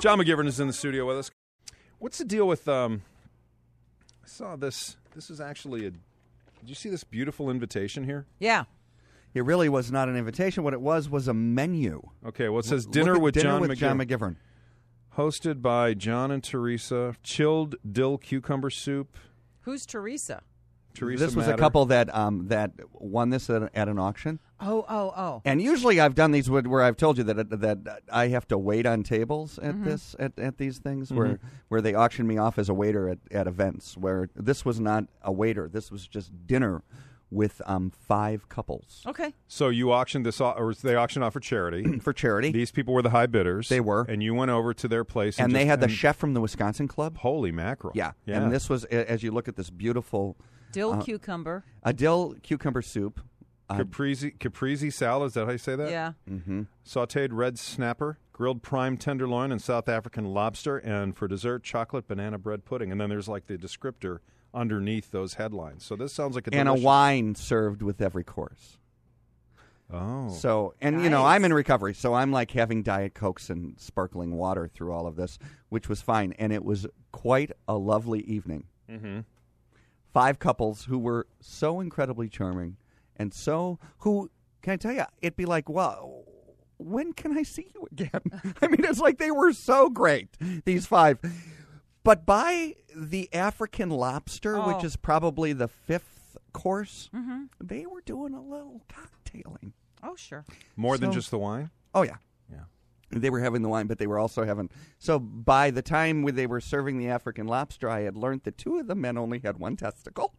John McGivern is in the studio with us. What's the deal with, I saw this. This is actually did you see this beautiful invitation here? Yeah. It really was not an invitation. What it was a menu. Okay, well, it says Dinner with John McGivern. Hosted by John and Teresa. Chilled dill cucumber soup. Who's Teresa? Teresa This was Matter. a couple that won this at an auction. Oh. And usually I've done these where I've told you that I have to wait on tables at at these things where they auction me off as a waiter at events. Where this was not a waiter. This was just dinner with 5 couples. Okay. So you auctioned this off, or they auctioned off for charity. For charity. These people were the high bidders. They were. And you went over to their place. And they had the chef from the Wisconsin Club. Holy mackerel. Yeah. And this was, as you look at this beautiful... Dill cucumber. A dill cucumber soup. Caprese salad, is that how you say that? Yeah. Mm-hmm. Sautéed red snapper, grilled prime tenderloin, and South African lobster. And for dessert, chocolate banana bread pudding. And then there's like the descriptor underneath those headlines. So this sounds like a delicious... And a wine served with every course. Oh. So, and Nice. I'm in recovery, so I'm like having Diet Cokes and sparkling water through all of this, which was fine. And it was quite a lovely evening. Mm-hmm. 5 couples who were so incredibly charming and can I tell you, it'd be like, well, when can I see you again? I mean, it's like they were so great, these 5. But by the African lobster, which is probably the 5th course, they were doing a little cocktailing. Oh, sure. More than just the wine? Oh, yeah. Yeah. They were having the wine, but they were also having... So by the time they were serving the African lobster, I had learned that 2 of the men only had 1 testicle.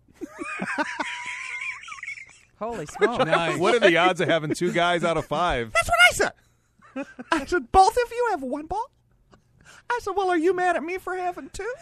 Holy smokes. Nice. What are the odds of having 2 guys out of 5? That's what I said. I said, both of you have 1 ball? I said, well, are you mad at me for having 2?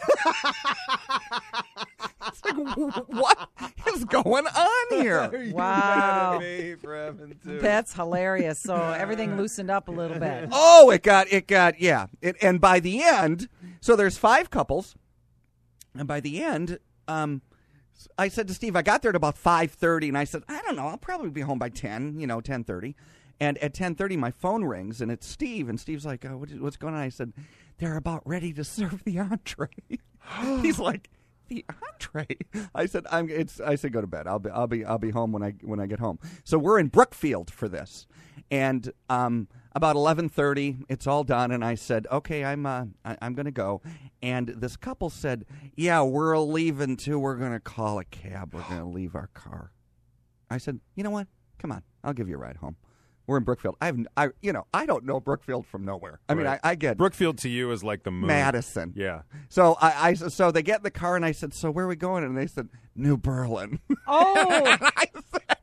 It's like, what is going on here? Wow. Me for having 2. That's hilarious. So everything loosened up a little bit. Oh, it got, yeah. And by the end, so there's 5 couples, and by the end, I said to Steve, I got there at about 5:30, and I said, I don't know, I'll probably be home by 10, 10:30. And at 10:30, my phone rings, and it's Steve, and Steve's like, what's going on? I said, they're about ready to serve the entree. He's like, the entree? I said, I said, go to bed. I'll be home when I get home. So we're in Brookfield for this, and about 11:30, it's all done, and I said, okay, I'm going to go. And this couple said, yeah, we're leaving too. We're going to call a cab. We're going to leave our car. I said, you know what? Come on, I'll give you a ride home. We're in Brookfield. I don't know Brookfield from nowhere. I mean, I get Brookfield to you is like the moon. Madison. Yeah. So so they get in the car, and I said, so where are we going? And they said, New Berlin. Oh. I said,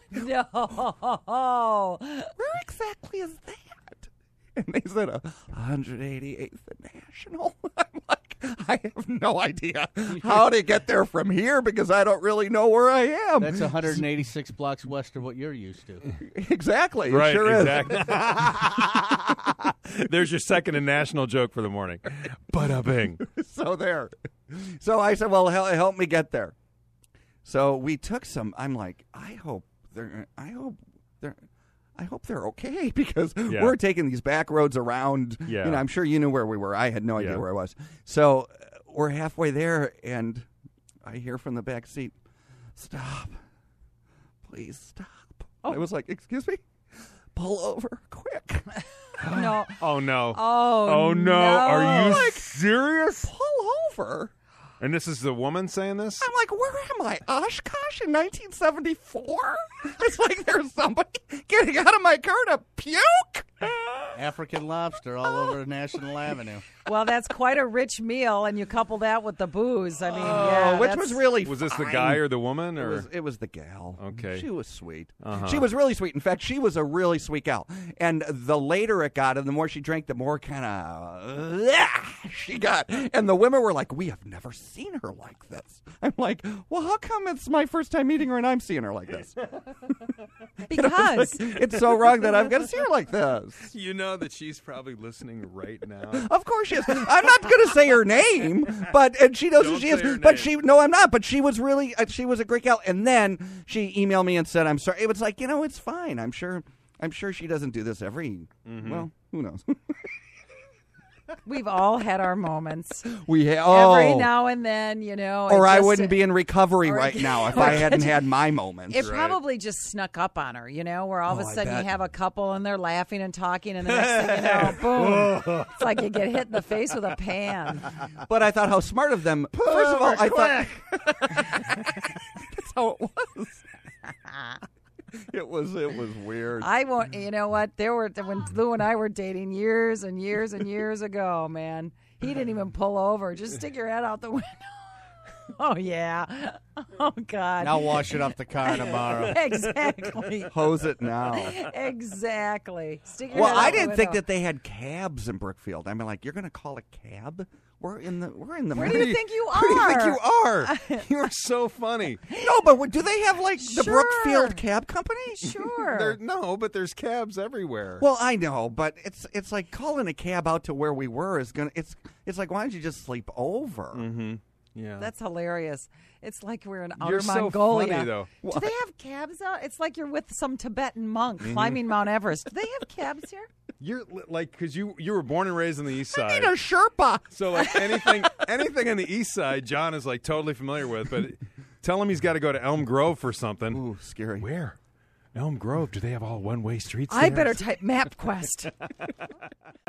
No. where exactly is that? And they said, 188th National. I'm like, I have no idea how to get there from here because I don't really know where I am. That's 186 blocks west of what you're used to. Exactly. Right, it sure exactly. There's your second and national joke for the morning. Bada bing. is. So there. So I said, well, help me get there. So we took some. I'm like, I hope they're okay because we're taking these back roads around. Yeah. I'm sure you knew where we were. I had no idea Yeah. where I was. So we're halfway there, and I hear from the back seat, stop. Please stop. Oh. I was like, excuse me? Pull over quick. No. Oh, no. Oh, no. Are you Like, serious? Pull over? And this is the woman saying this? I'm like, where am I? Oshkosh in 1974? It's like there's somebody getting out of my car to puke. African lobster all over National Avenue. Well, that's quite a rich meal, and you couple that with the booze. I mean, Which was really Was this the fine. guy or the woman? Or It was the gal. Okay. She was sweet. Uh-huh. She was really sweet. In fact, she was a really sweet gal. And the later it got, and the more she drank, the more kind of she got. And the women were like, we have never seen her like this. I'm like, well, how come it's my first time meeting her and I'm seeing her like this? because It's so wrong that I've got to see her like this. You know that she's probably listening right now. Of course she is. I'm not going to say her name, and she knows who Don't she say her is. name. No, I'm not. But she was really, she was a great gal. And then she emailed me and said, "I'm sorry." It was like, it's fine. I'm sure she doesn't do this every. Well, who knows? We've all had our moments. Every now and then, you know. Or I wouldn't be in recovery right now if I hadn't had my moments. It probably just snuck up on her, you know, where all of a I sudden bet. you have a couple and they're laughing and talking, and the next thing you know, boom. It's like you get hit in the face with a pan. But I thought how smart of them. First of all, I thought that's how it was. It was weird. I won't. You know what? When Lou and I were dating years and years and years ago. Man, he didn't even pull over. Just stick your head out the window. Oh yeah. Oh God. I'll wash it off the car tomorrow. Exactly. Hose it now. Exactly. Stick your Well, head out I the didn't think window. that they had cabs in Brookfield. I mean, like, you're going to call a cab? We're in the. Where do you think you are? Where do you think you are? You are so funny. No, but do they have like the Sure. Brookfield Cab Company? Sure. No, but there's cabs everywhere. Well, I know, but it's like calling a cab out to where we were is gonna. It's like, why don't you just sleep over? Mm-hmm. Yeah. That's hilarious. It's like we're in You're outer so Mongolia. funny, though. Do they have cabs out? It's like you're with some Tibetan monk Mm-hmm. climbing Mount Everest. Do they have cabs here? You're like, because you were born and raised on the east I side. need a Sherpa. So like anything on the east side, John is like totally familiar with. But tell him he's got to go to Elm Grove for something. Ooh, scary. Where? Elm Grove? Do they have all one-way streets? I there? better type MapQuest.